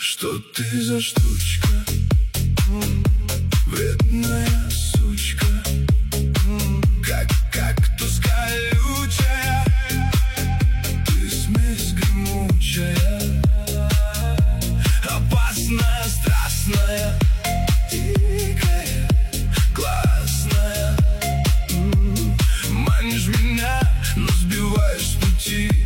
Что ты за штучка? Вредная сучка. Как кактус колючая. Ты смесь гремучая. Опасная, страстная, дикая, классная. Манишь меня, но сбиваешь с пути.